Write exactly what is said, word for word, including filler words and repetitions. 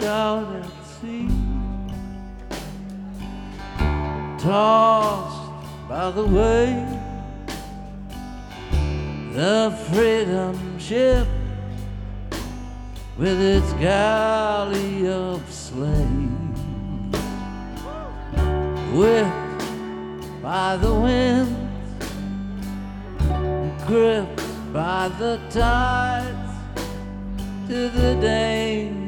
out at sea, tossed by the wave, the freedom ship with its galley of slaves, whipped by the wind, gripped by the tides to the danger